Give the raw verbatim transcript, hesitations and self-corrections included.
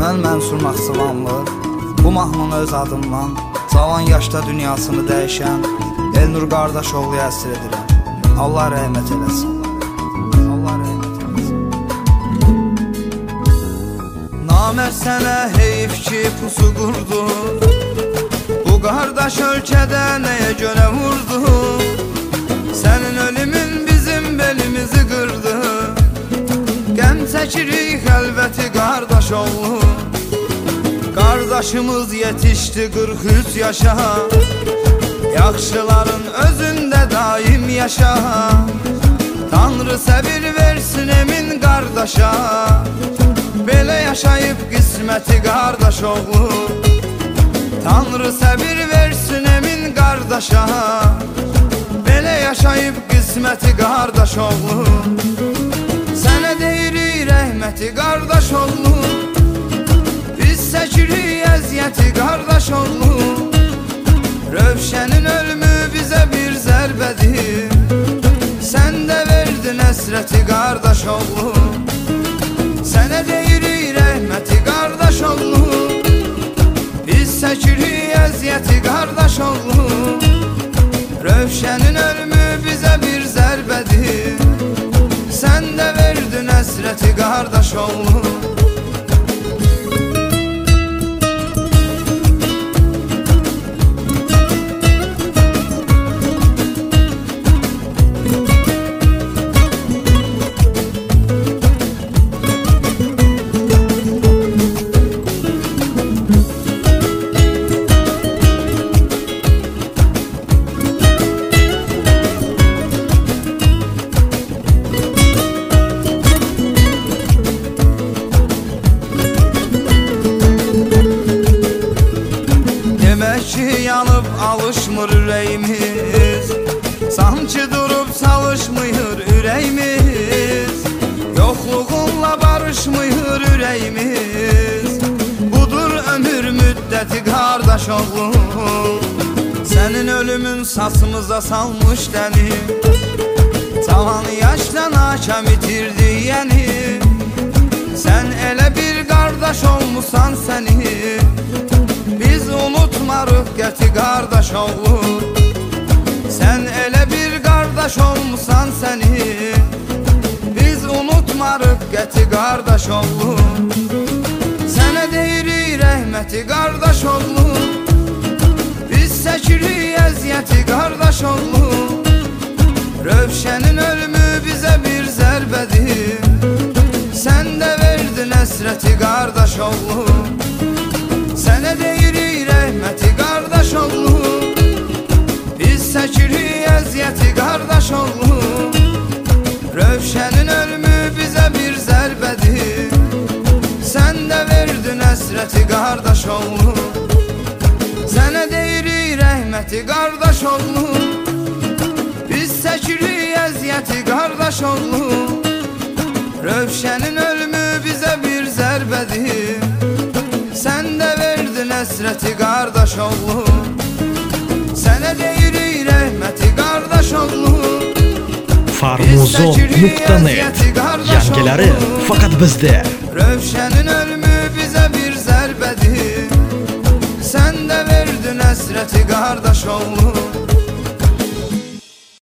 Mən Mənsur Naxçıvanlı, bu mahnını öz adımdan cavan yaşda dünyasını dəyişən Elnur Qardaşoğluya əsr edirəm. Allah rəhmət eləsin. Allah rəhmət eləsin. Namərd sənə heyif ki pusu qurdu, bu qardaş ölkədə nəyə görə vurdu? Sənin ölümün bizim belimizi qırdı, qəm çəkirik xəlvəti Qardaşoğlu. Qardaşımız yetişdi qırx üç yaşa, yaxşıların özündə daim yaşa. Tanrı səbir versin emin qardaşa, belə yaşayıb qisməti Qardaşoğlu. Tanrı səbir versin emin qardaşa, belə yaşayıb qisməti Qardaşoğlu. Sənə deyirik rəhməti Qardaşoğlu, biz çəkirik əziyyəti Qardaşoğlu. Rövşənin ölümü bizə bir zərbədir, sən də verdin əsrəti Qardaşoğlu. Sənə deyirik rəhməti Qardaşoğlu, biz çəkirik əziyyəti Qardaşoğlu. Rövşənin ölümü bizə bir zərbədir, sən də verdin əsrəti Qardaşoğlu. Demək ki yanıb alışmır ürəyimiz, sanki durub çalışmır ürəyimiz. Yoxluğunla barışmır ürəyimiz, budur ömür müddəti Qardaşoğlu. Sənin ölümün saçımıza salmış dəni, cavan yaşdan hakəm itirdi yəni. Sən elə bir qardaş olmusan səni, biz unutmarıq qəti Qardaşoğlu. Sən elə bir qardaş olmusan səni, biz unutmarıq qəti Qardaşoğlu. Sənə deyirik rəhməti Qardaşoğlu, biz çəkirik əziyyəti Qardaşoğlu. Rövşənin ölümü bizə bir zərbədir, sən də verdin əsrəti Qardaşoğlu. Sənə deyirik rəhməti Qardaşoğlu, biz çəkirik əziyyəti Qardaşoğlu. Rövşənin ölümü bizə bir zərbədir, sən də verdin əsrəti Qardaşoğlu. Sənə deyirik rəhməti Qardaşoğlu, biz çəkirik əziyyəti Qardaşoğlu. Rövşənin ölümü bizə bir zərbədir, sən də verdin əsrəti Qardaşoğlu. Sənə deyirik rəhməti Qardaşoğlu, Farmuzo nokta net yangiləri faqat bizdə. Rövşənin ölümü bizə bir zərbədir, sən də verdin əsrəti Qardaşoğlu.